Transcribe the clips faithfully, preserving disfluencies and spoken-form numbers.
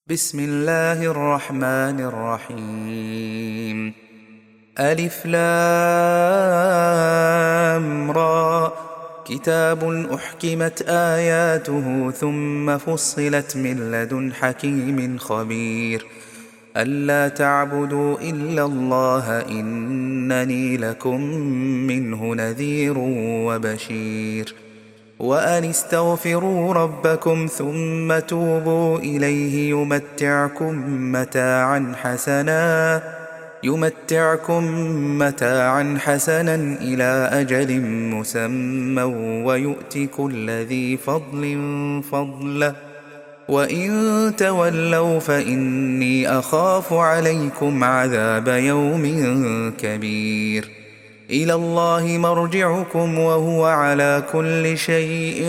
بسم الله الرحمن الرحيم. ألف لام را، كتاب أحكمت آياته ثم فصلت من لدن حكيم خبير. ألا تعبدوا إلا الله إنني لكم منه نذير وبشير. وأن استغفروا ربكم ثم توبوا إليه يمتعكم متاعا حسنا يمتعكم متاعا حسنا إلى أجل مسمى ويؤت كل ذي فضل فضله، وإن تولوا فإني أخاف عليكم عذاب يوم كبير. إلى الله مرجعكم وهو على كل شيء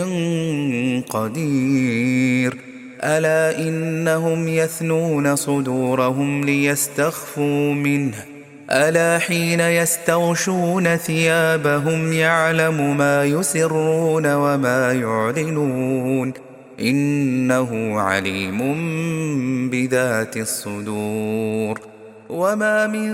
قدير. ألا إنهم يثنون صدورهم ليستخفوا منه، ألا حين يستغشون ثيابهم يعلم ما يسرون وما يعلنون إنه عليم بذات الصدور. وما من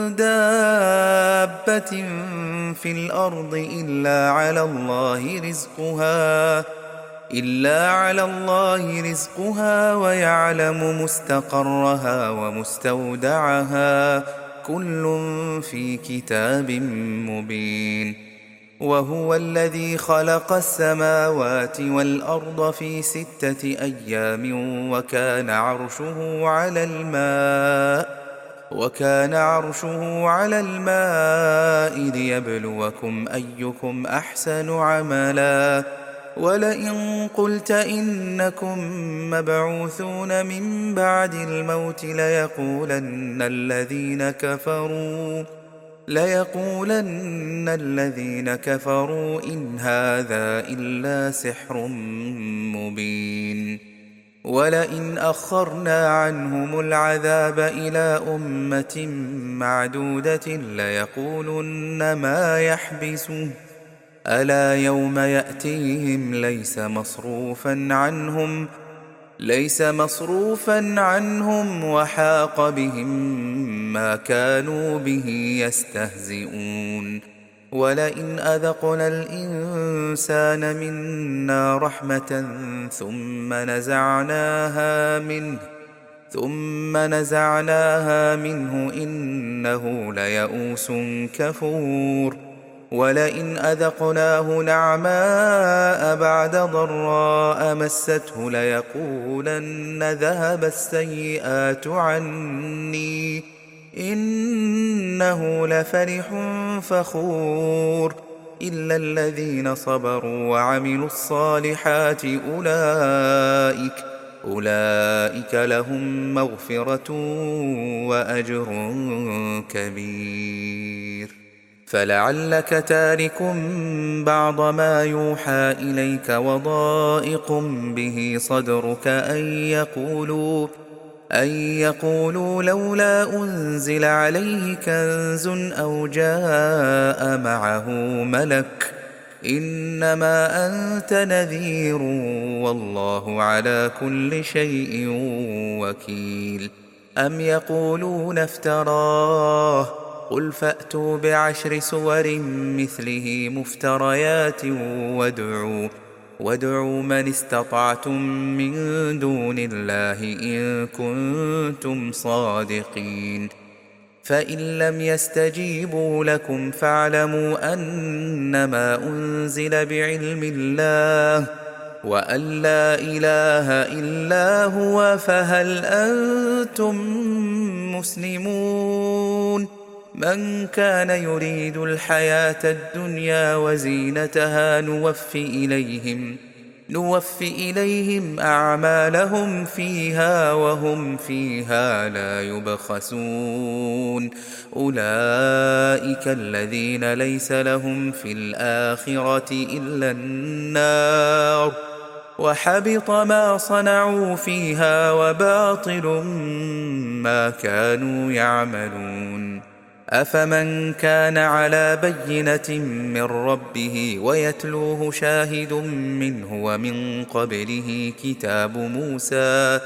دابة في الأرض إلا على الله رزقها إلا على الله رزقها ويعلم مستقرها ومستودعها كل في كتاب مبين. وهو الذي خلق السماوات والأرض في ستة أيام وكان عرشه على الماء وكان عرشه على الماء ليبلوكم أيكم أحسن عملا. ولئن قلت إنكم مبعوثون من بعد الموت ليقولن الذين كفروا ليقولن الذين كفروا إن هذا إلا سحر مبين. ولئن أخرنا عنهم العذاب إلى أمة معدودة ليقولن ما يحبسه ألا يوم يأتيهم ليس مصروفا عنهم ليس مصروفا عنهم وحاق بهم ما كانوا به يستهزئون. ولئن أذقنا الإنسان منا رحمة ثم نزعناها منه ثم نزعناها منه إنه ليئوس كفور. ولئن أذقناه نعماء بعد ضراء مسته ليقولن ذهب السيئات عني إنه لفرح فخور. إلا الذين صبروا وعملوا الصالحات أولئك أولئك لهم مغفرة وأجر كبير. فلعلك تارك بعض ما يوحى إليك وضائق به صدرك أن يقولوا أن يقولوا لولا أنزل عليه كنز أو جاء معه ملك إنما أنت نذير والله على كل شيء وكيل. أم يقولون افتراه قل فأتوا بعشر سور مثله مفتريات وادعوا وادعوا من استطعتم من دون الله إن كنتم صادقين. فإن لم يستجيبوا لكم فاعلموا أنما أنزل بعلم الله وأن لا إله إلا هو فهل أنتم مسلمون. من كان يريد الحياة الدنيا وزينتها نوف إليهم نوف إليهم أعمالهم فيها وهم فيها لا يبخسون. أولئك الذين ليس لهم في الآخرة إلا النار وحبط ما صنعوا فيها وباطل ما كانوا يعملون. أفمن كان على بينة من ربه ويتلوه شاهد منه ومن قبله كتاب موسى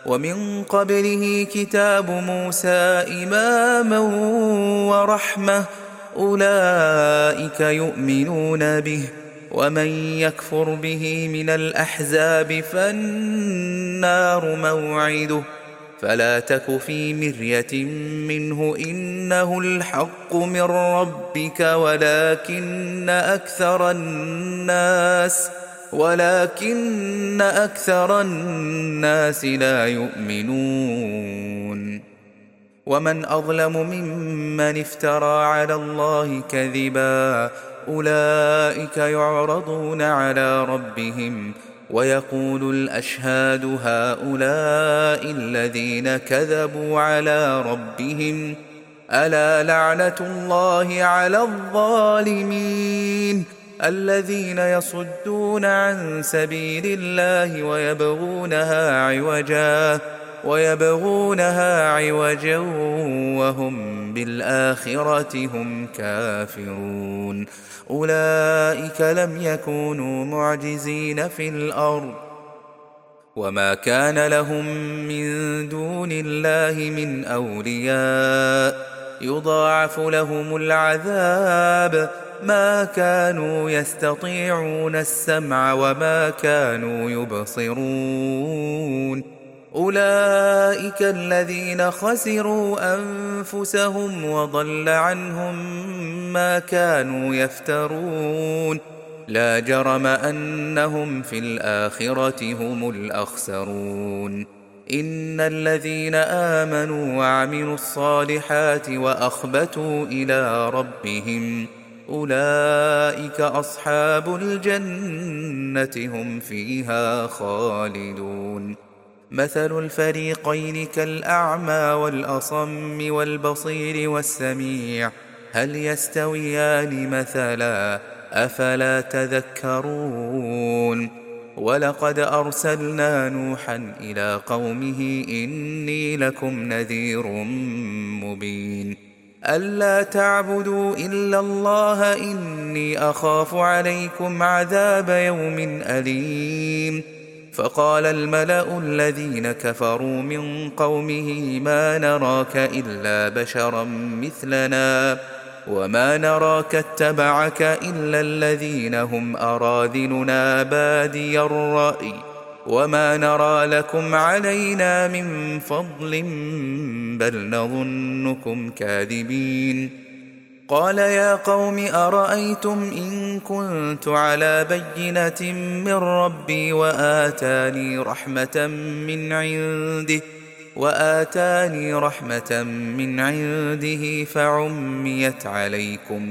ومن قبله كتاب موسى إماما ورحمة أولئك يؤمنون به ومن يكفر به من الأحزاب فالنار موعده فلا تك في مرية منه إنه الحق من ربك ولكن أكثر الناس ولكن أكثر الناس لا يؤمنون ومن أظلم ممن افترى على الله كذبا أولئك يعرضون على ربهم ويقول الأشهاد هؤلاء الذين كذبوا على ربهم ألا لعنة الله على الظالمين الذين يصدون عن سبيل الله ويبغونها عوجا ويبغونها عوجا وهم بالآخرة هم كافرون أولئك لم يكونوا معجزين في الأرض وما كان لهم من دون الله من أولياء يضاعف لهم العذاب ما كانوا يستطيعون السمع وما كانوا يبصرون أولئك الذين خسروا أنفسهم وضل عنهم ما كانوا يفترون لا جرم أنهم في الآخرة هم الأخسرون إن الذين آمنوا وعملوا الصالحات وأخبتوا إلى ربهم أولئك أصحاب الجنة هم فيها خالدون مثل الفريقين كالأعمى والأصم والبصير والسميع هل يستويان مثلا أفلا تذكرون ولقد أرسلنا نوحا إلى قومه إني لكم نذير مبين ألا تعبدوا إلا الله إني أخاف عليكم عذاب يوم أليم فقال الملأ الذين كفروا من قومه ما نراك إلا بشرا مثلنا وما نراك اتبعك إلا الذين هم أراذلنا بادي الرأي وما نرى لكم علينا من فضل بل نظنكم كاذبين قال يا قوم أرأيتم إن كنت على بينة من ربي وآتاني رحمة من عنده وآتاني رحمة من عنده فعميت عليكم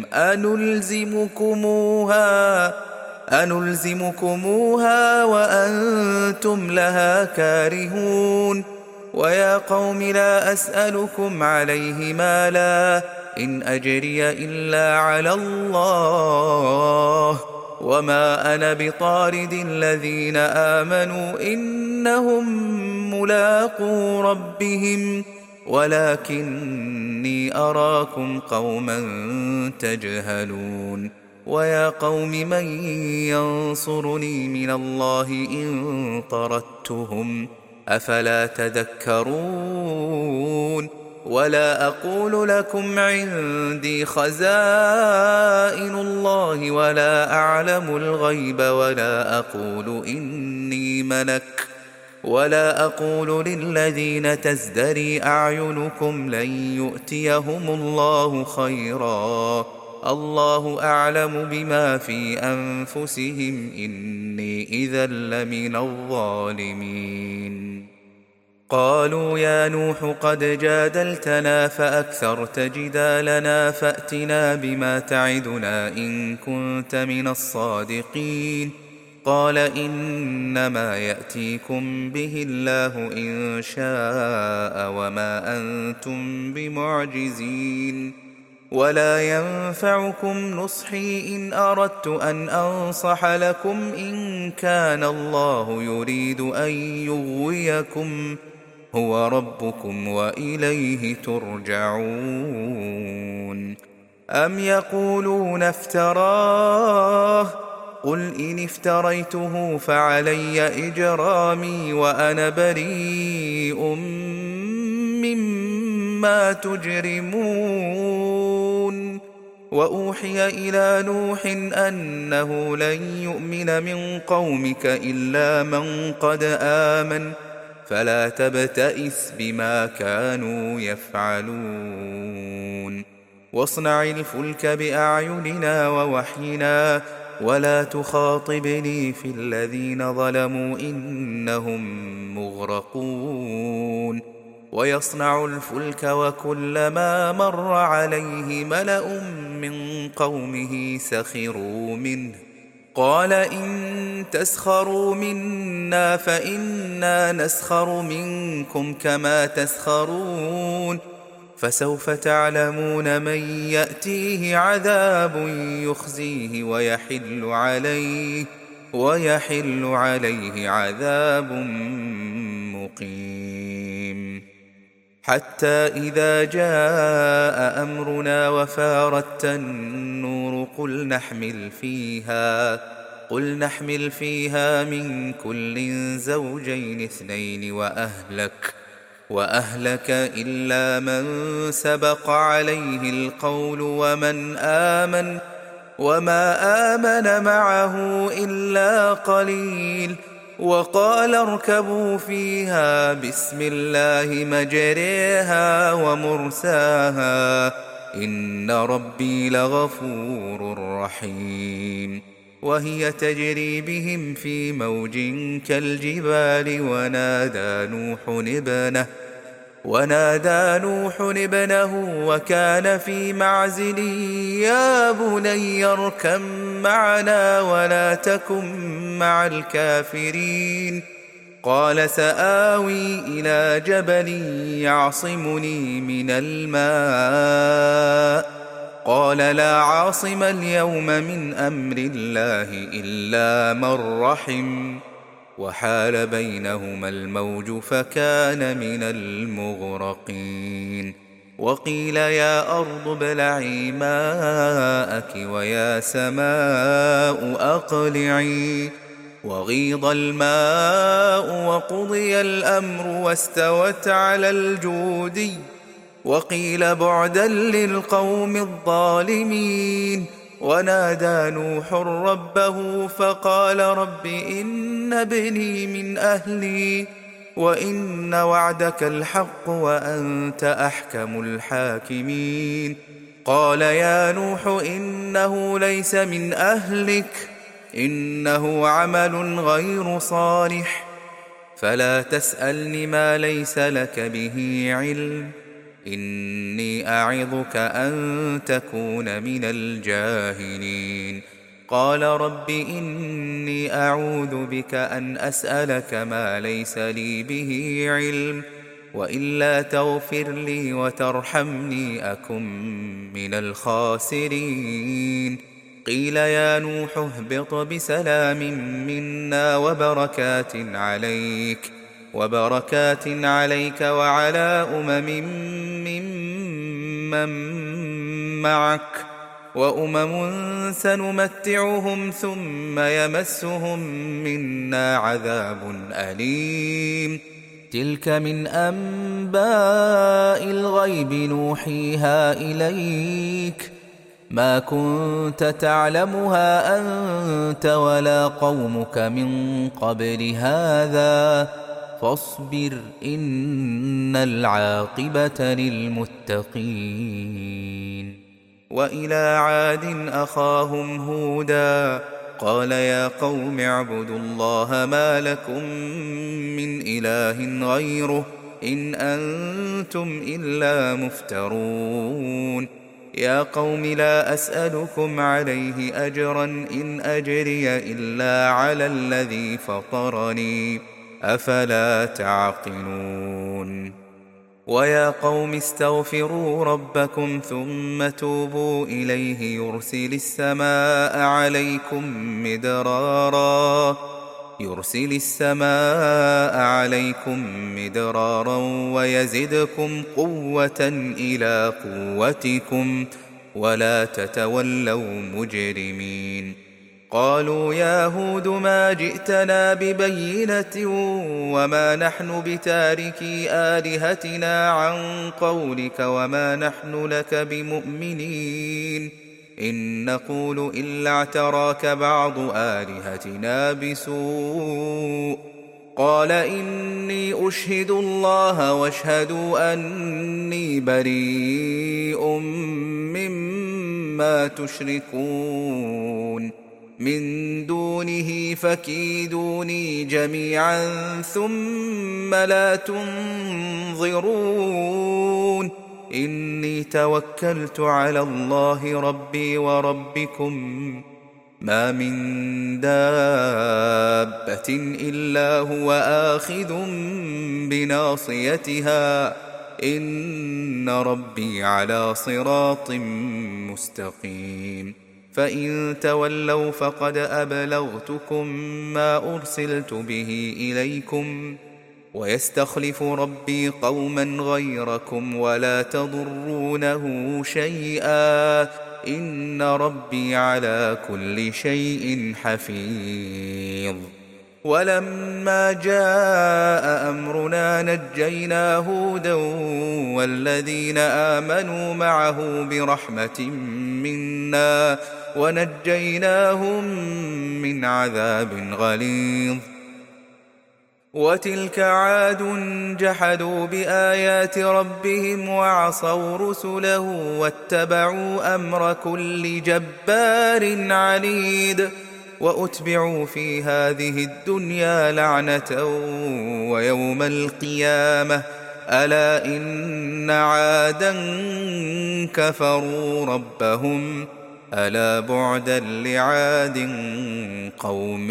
أنلزمكموها أنلزمكموها وأنتم لها كارهون ويا قوم لا أسألكم عليه مالا إن أجري إلا على الله وما أنا بطارد الذين آمنوا إنهم ملاقو ربهم ولكني أراكم قوما تجهلون ويا قوم من ينصرني من الله إن طردتهم أفلا تذكرون ولا أقول لكم عندي خزائن الله ولا أعلم الغيب ولا أقول إني ملك ولا أقول للذين تزدري أعينكم لن يؤتيهم الله خيرا الله أعلم بما في أنفسهم إني إذا لمن الظالمين قالوا يا نوح قد جادلتنا فأكثرت جدالنا فأتنا بما تعدنا إن كنت من الصادقين قال إنما يأتيكم به الله إن شاء وما أنتم بمعجزين ولا ينفعكم نصحي إن أردت أن أنصح لكم إن كان الله يريد أن يغويكم هو ربكم وإليه ترجعون أم يقولون افتراه قل إن افتريته فعلي إجرامي وأنا بريء مما تجرمون. وأوحي إلى نوح أنه لن يؤمن من قومك إلا من قد آمن فلا تبتئس بما كانوا يفعلون. واصنع الفلك بأعيننا ووحينا ولا تخاطبني في الذين ظلموا إنهم مغرقون. ويصنع الفلك وكلما مر عليه ملأ من قومه سخروا منه قال إن تسخروا منا فإنا نسخر منكم كما تسخرون. فسوف تعلمون من يأتيه عذاب يخزيه ويحل عليه ويحل عليه عذاب مقيم. حتى إذا جاء أمرنا وفارت النور قل نحمل فيها قل نحمل فيها من كل زوجين اثنين وأهلك وأهلك إلا من سبق عليه القول ومن آمن وما آمن معه إلا قليل. وقال اركبوا فيها بسم الله مجريها ومرساها إن ربي لغفور رحيم. وهي تجري بهم في موج كالجبال ونادى نوح ابنه ونادى نوح ابنه وكان في معزل يا بني اركب معنا ولا تكن مع الكافرين. قال سآوي إلى جبل يعصمني من الماء قال لا عاصم اليوم من أمر الله إلا من رحم وحال بينهما الموج فكان من المغرقين. وقيل يا أرض ابلعي ماءك ويا سماء أقلعي وغيض الماء وقضي الأمر واستوت على الجودي وقيل بعدا للقوم الظالمين. ونادى نوح ربه فقال رب إن ابني من أهلي وإن وعدك الحق وأنت أحكم الحاكمين. قال يا نوح إنه ليس من أهلك إنه عمل غير صالح فلا تسألني ما ليس لك به علم إني أعظك أن تكون من الجاهلين. قال رب إني أعوذ بك أن أسألك ما ليس لي به علم وإلا تغفر لي وترحمني أكن من الخاسرين. قيل يا نوح اهبط بسلام منا وبركات عليك وبركات عليك وعلى أمم ممن معك وأمم سنمتعهم ثم يمسهم منا عذاب أليم. تلك من أنباء الغيب نوحيها إليك ما كنت تعلمها أنت ولا قومك من قبل هذا فاصبر إن العاقبة للمتقين. وإلى عاد أخاهم هودا قال يا قوم اعبدوا الله ما لكم من إله غيره إن أنتم إلا مفترون. يا قوم لا أسألكم عليه أجرا إن أجري إلا على الذي فطرني أفلا تعقلون. ويا قوم استغفروا ربكم ثم توبوا إليه يرسل السماء عليكم مدرارا يرسل السماء عليكم مدرارا ويزدكم قوة إلى قوتكم ولا تتولوا مجرمين. قالوا يا هود ما جئتنا ببينة وما نحن بتاركي آلهتنا عن قولك وما نحن لك بمؤمنين إن نقول إلا اعتراك بعض آلهتنا بسوء قال إني أشهد الله واشهدوا أني بريء مما تشركون من دونه فكيدوني جميعا ثم لا تنظرون إني توكلت على الله ربي وربكم ما من دابة إلا هو آخذ بناصيتها إن ربي على صراط مستقيم فإن تولوا فقد أبلغتكم ما أرسلت به إليكم ويستخلف ربي قوما غيركم ولا تضرونه شيئا إن ربي على كل شيء حفيظ ولما جاء أمرنا نجينا هودا والذين آمنوا معه برحمة منا ونجيناهم من عذاب غليظ وتلك عاد جحدوا بآيات ربهم وعصوا رسله واتبعوا أمر كل جبار عنيد وأتبعوا في هذه الدنيا لعنة ويوم القيامة ألا إن عادا كفروا ربهم ألا بعدا لعاد قوم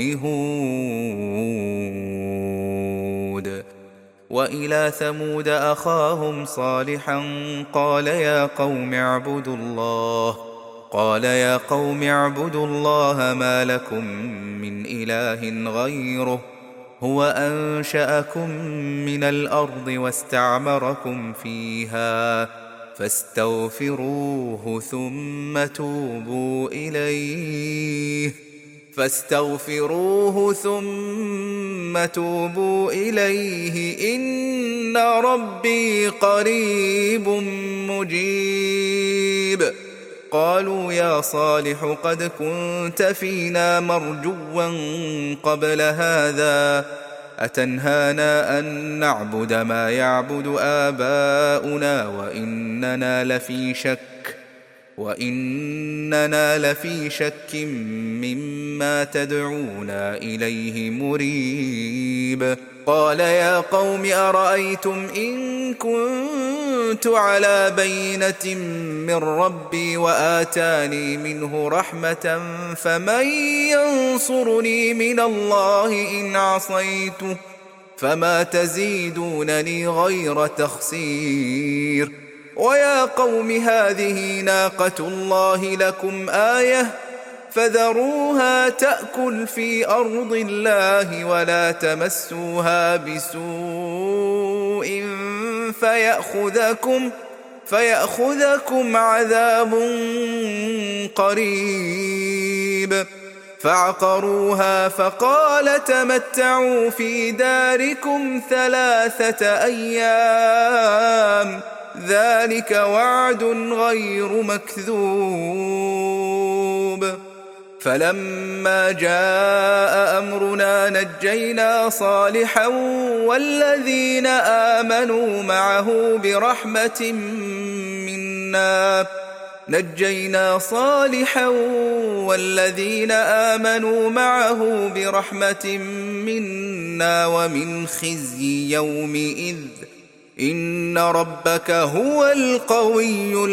هود وإلى ثمود أخاهم صالحا قال يا قوم اعبدوا الله قال يا قوم اعبدوا الله ما لكم من إله غيره هو أنشأكم من الأرض واستعمركم فيها فاستغفروه ثم توبوا إليه فاستغفروه ثم توبوا إليه إن ربي قريب مجيب قالوا يا صالح قد كنت فينا مرجوا قبل هذا أتنهانا أن نعبد ما يعبد آباؤنا وإننا لفي شك وإننا لفي شك مما تدعونا إليه مريب قال يا قوم أرأيتم إن كنت على بينة من ربي وآتاني منه رحمة فمن ينصرني من الله إن عصيته فما تزيدونني غير تخسير ويا قوم هذه ناقة الله لكم آية فذروها تأكل في أرض الله ولا تمسوها بسوء فيأخذكم فيأخذكم عذاب قريب فعقروها فقال تمتعوا في داركم ثلاثة أيام ذلك وعد غير مكذوب فلما جاء أمرنا نجينا صالحا والذين آمنوا معه برحمة منا نجينا صالحا والذين آمنوا معه برحمة منا ومن خزي يومئذ إن ربك هو القوي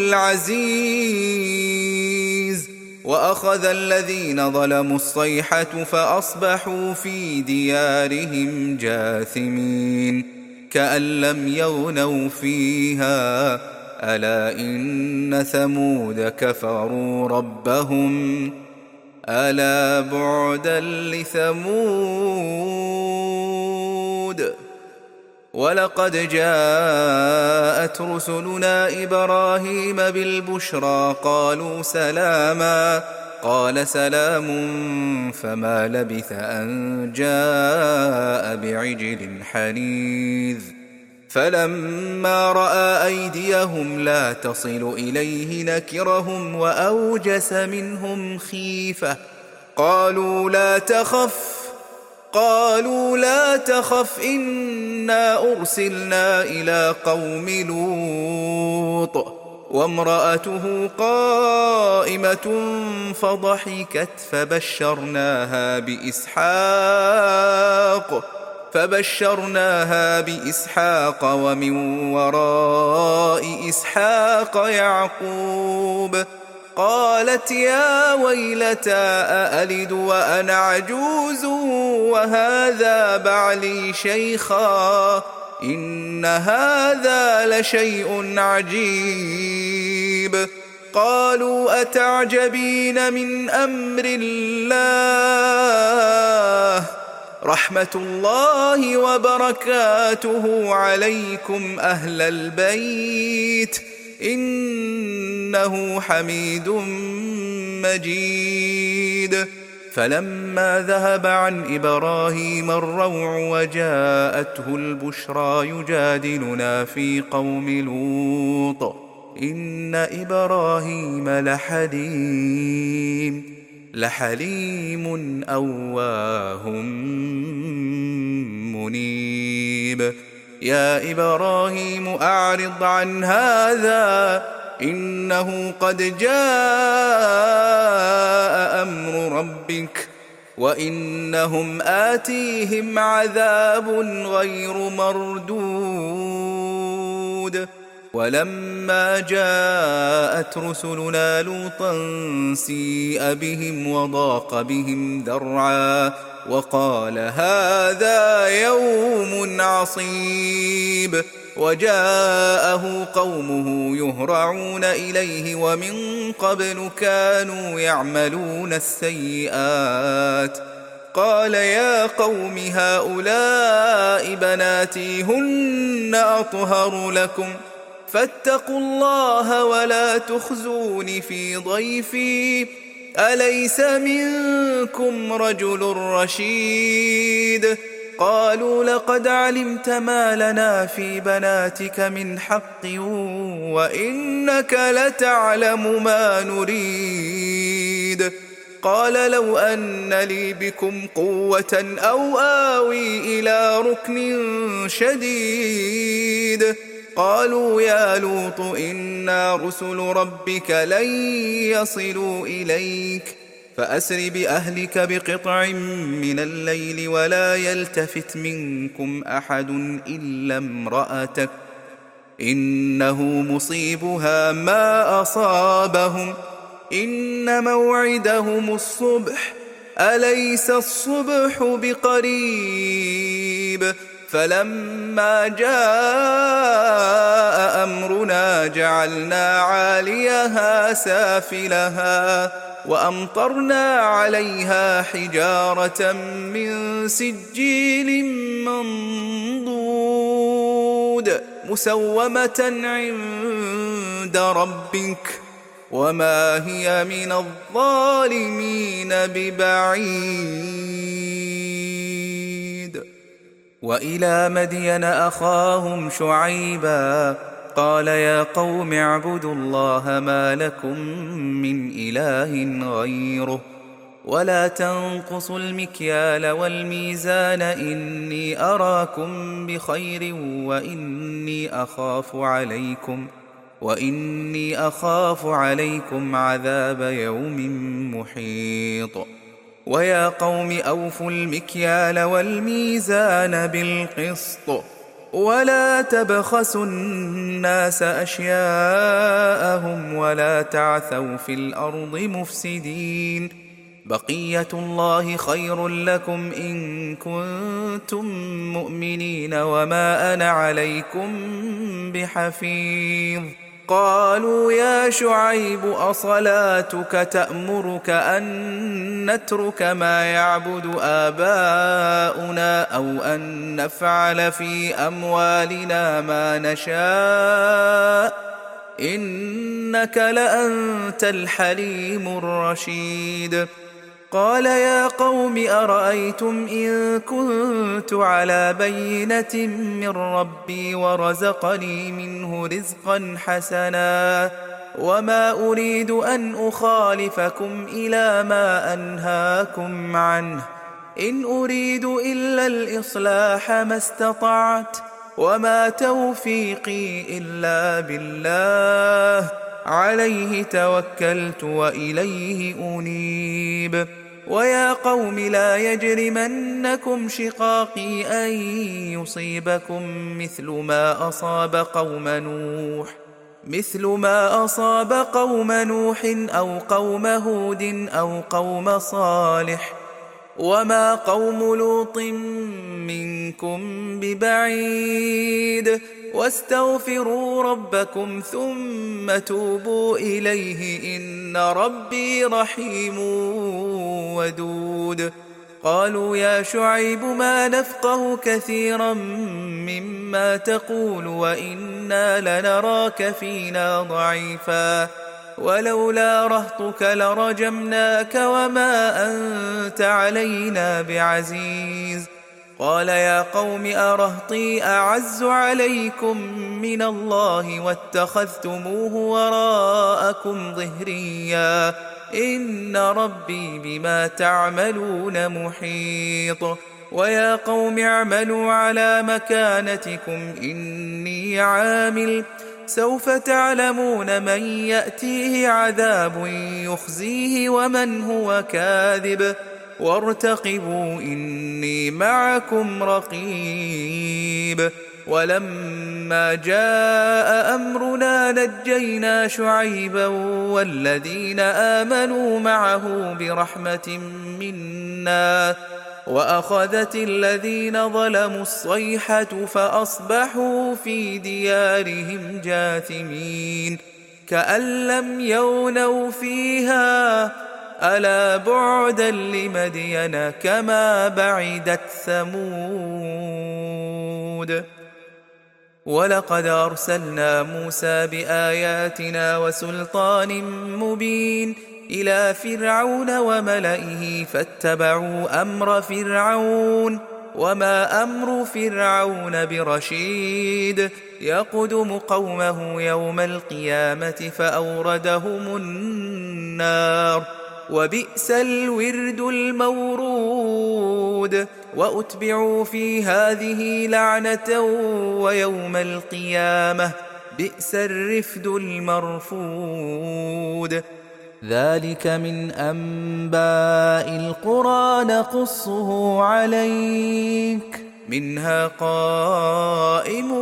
العزيز وأخذ الذين ظلموا الصيحة فأصبحوا في ديارهم جاثمين كأن لم يغنوا فيها ألا إن ثمود كفروا ربهم ألا بعدا لثمود ولقد جاءت رسلنا إبراهيم بالبشرى قالوا سلاما قال سلام، فما لبث أن جاء بعجل حنيذ. فلما رأى أيديهم لا تصل إليه نكرهم وأوجس منهم خيفة. قالوا لا تخف قالوا لا تخف إنا أرسلنا إلى قوم لوط وامرأته قائمة فضحكت فبشرناها بإسحاق فبشرناها بإسحاق ومن وراء إسحاق يعقوب. قالت يا ويلتى أألد وأنا عجوز وهذا بعلي شيخا إن هذا لشيء عجيب. قالوا أتعجبين من أمر الله رحمة الله وبركاته عليكم أهل البيت إنه حميد مجيد. فلما ذهب عن إبراهيم الروع وجاءته البشرى يجادلنا في قوم لوط إن إبراهيم لحليم لحليم أواه منيب. يا إبراهيم أعرض عن هذا إنه قد جاء أمر ربك وإنهم آتيهم عذاب غير مردود. ولما جاءت رسلنا لوطا سيء بهم وضاق بهم ذرعا وقال هذا يوم عصيب. وجاءه قومه يهرعون إليه ومن قبل كانوا يعملون السيئات. قال يا قوم هؤلاء بناتي هن أطهر لكم فاتقوا الله ولا تخزون في ضيفي أليس منكم رجل رشيد. قالوا لقد علمت ما لنا في بناتك من حق وإنك لتعلم ما نريد. قال لو أن لي بكم قوة أو آوي إلى ركن شديد. قالوا يا لوط إنا رسل ربك لن يصلوا إليك فأسر بأهلك بقطع من الليل ولا يلتفت منكم أحد إلا امرأتك إنه مصيبها ما أصابهم إن موعدهم الصبح أليس الصبح بقريب. فلما جاء أمرنا جعلنا عاليها سافلها وأمطرنا عليها حجارة من سجيل منضود مسومة عند ربك وما هي من الظالمين ببعيد. وإلى مدين أخاهم شعيبا قال يا قوم اعبدوا الله ما لكم من إله غيره ولا تنقصوا المكيال والميزان إني أراكم بخير وإني أخاف عليكم وإني أخاف عليكم عذاب يوم محيط. ويا قوم أوفوا المكيال والميزان بالقسط ولا تبخسوا الناس أشياءهم ولا تعثوا في الأرض مفسدين. بقية الله خير لكم إن كنتم مؤمنين وما أنا عليكم بحفيظ. قالوا يا شعيب أصلاتك تأمرك أن نترك ما يعبد آباؤنا أو أن نفعل في أموالنا ما نشاء إن إنك لأنت الحليم الرشيد. قال يا قوم أرأيتم إن كنت على بينة من ربي ورزقني منه رزقا حسنا وما أريد أن أخالفكم إلى ما أنهاكم عنه إن أريد إلا الإصلاح ما استطعت وما توفيقي إلا بالله عليه توكلت وإليه أنيب. ويا قوم لا يجرمنكم شقاقي أن يصيبكم مثل ما أصاب قوم نوح مثل ما أصاب قوم نوح أو قوم هود أو قوم صالح وما قوم لوط منكم ببعيد واستغفروا ربكم ثم توبوا إليه إن ربي رحيم ودود. قالوا يا شعيب ما نفقه كثيرا مما تقول وإنا لنراك فينا ضعيفا ولولا رهطك لرجمناك وما أنت علينا بعزيز. قال يا قوم أرهطي أعز عليكم من الله واتخذتموه وراءكم ظهريا إن ربي بما تعملون محيط. ويا قوم اعملوا على مكانتكم إني عامل سوف تعلمون من يأتيه عذاب يخزيه ومن هو كاذب وارتقبوا إني معكم رقيب. ولما جاء أمرنا نجينا شعيبا والذين آمنوا معه برحمة منا وأخذت الذين ظلموا الصيحة فأصبحوا في ديارهم جاثمين كأن لم يغنوا فيها ألا بعدا لمدين كما بعدت ثمود. ولقد أرسلنا موسى بآياتنا وسلطان مبين إلى فرعون وملئه فاتبعوا أمر فرعون وما أمر فرعون برشيد يقدم قومه يوم القيامة فأوردهم النار وبئس الورد المورود. وأتبعوا في هذه لعنة ويوم القيامة بئس الرفد المرفود. ذلك من أنباء القرى نقصه عليك منها قائم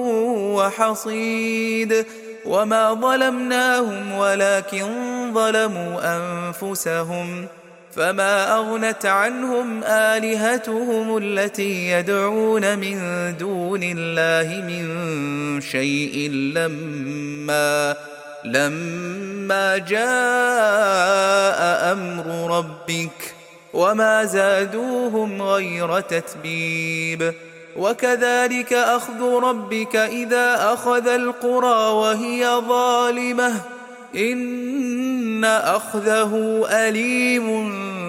وحصيد. وما ظلمناهم ولكن ظلموا أنفسهم فما أغنت عنهم آلهتهم التي يدعون من دون الله من شيء لما لما جاء أمر ربك وما زادوهم غير تتبيب. وكذلك أخذ ربك إذا أخذ القرى وهي ظالمة إن أخذه أليم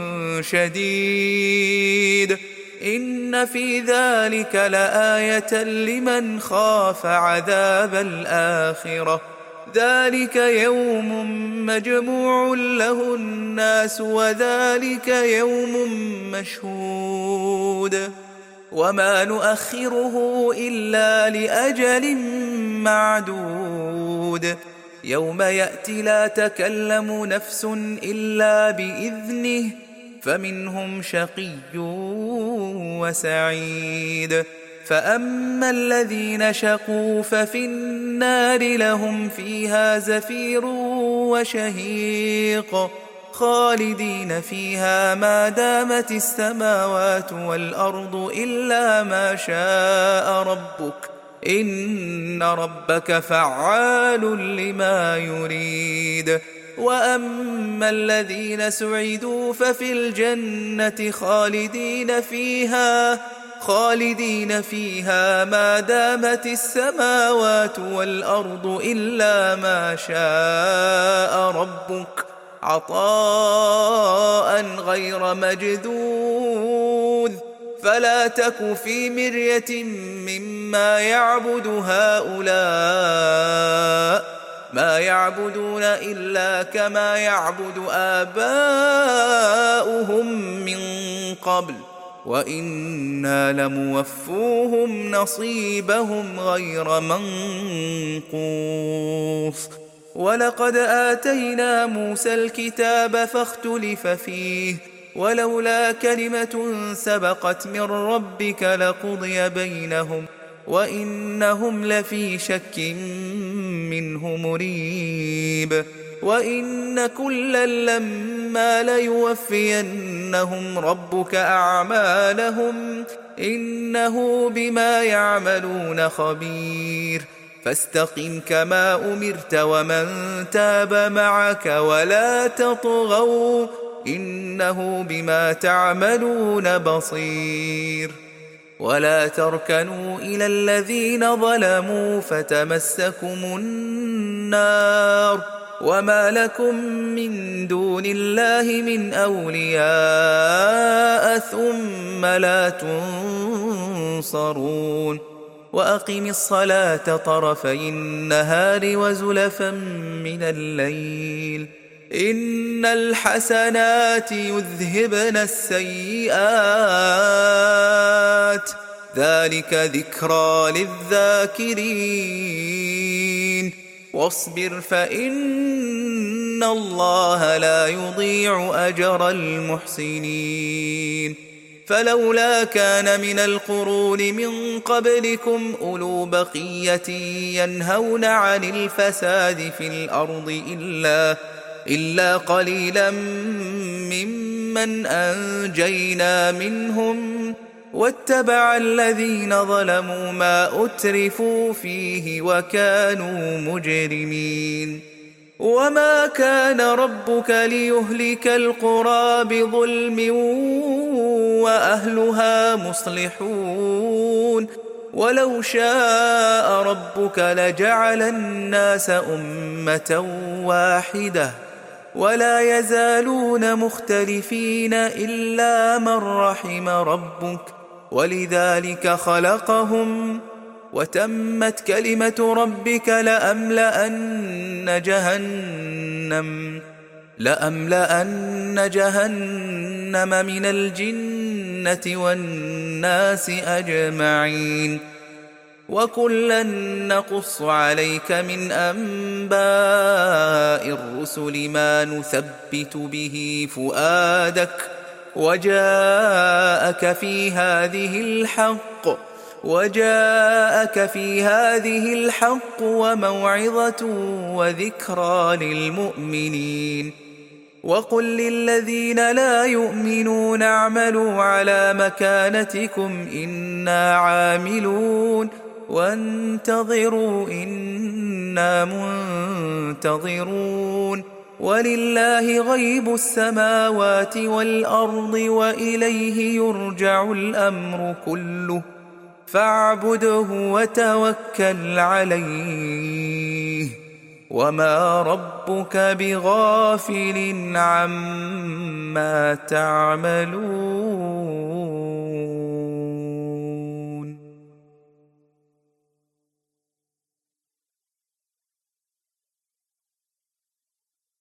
شديد. إن في ذلك لآية لمن خاف عذاب الآخرة ذلك يوم مجموع له الناس وذلك يوم مشهود. وما نؤخره إلا لأجل معدود يوم يأتي لا تكلم نفس إلا بإذنه فمنهم شقي وسعيد. فأما الذين شقوا ففي النار لهم فيها زفير وشهيق خالدين فيها ما دامت السماوات والأرض إلا ما شاء ربك إن ربك فعال لما يريد. وأما الذين سعدوا ففي الجنة خالدين فيها خالدين فيها ما دامت السماوات والأرض إلا ما شاء ربك عطاء غير مجذوذ فلا تك في مرية مما يعبد هؤلاء ما يعبدون إلا كما يعبد آباؤهم من قبل وإنا لموفوهم نصيبهم غير منقوص ولقد آتينا موسى الكتاب فاختلف فيه ولولا كلمة سبقت من ربك لقضي بينهم وإنهم لفي شك منه مريب وإن كلا لما ليوفينهم ربك أعمالهم إنه بما يعملون خبير فاستقم كما أمرت ومن تاب معك ولا تطغوا إنه بما تعملون بصير ولا تركنوا إلى الذين ظلموا فتمسكم النار وما لكم من دون الله من أولياء ثم لا تنصرون وأقم الصلاة طرفي النهار وزلفا من الليل إن الحسنات يذهبن السيئات ذلك ذكرى للذاكرين واصبر فإن الله لا يضيع أجر المحسنين فلولا كان من القرون من قبلكم أولو بقية ينهون عن الفساد في الأرض إلا إلا قليلا ممن أنجينا منهم واتبع الذين ظلموا ما أترفوا فيه وكانوا مجرمين وما كان ربك ليهلك القرى بظلم وأهلها مصلحون ولو شاء ربك لجعل الناس أمة واحدة ولا يزالون مختلفين إلا من رحم ربك ولذلك خلقهم وتمت كلمة ربك لأملأن جهنم لأملأن جهنم من الجنة والناس أجمعين وكلا نقص عليك من أنباء الرسل ما نثبت به فؤادك وجاءك في هذه الحق وجاءك في هذه الحق وموعظة وذكرى للمؤمنين وقل للذين لا يؤمنون اعملوا على مكانتكم إنا عاملون وانتظروا إنا منتظرون ولله غيب السماوات والأرض وإليه يرجع الأمر كله فاعبده وتوكل عليه وما ربك بغافل عما تعملون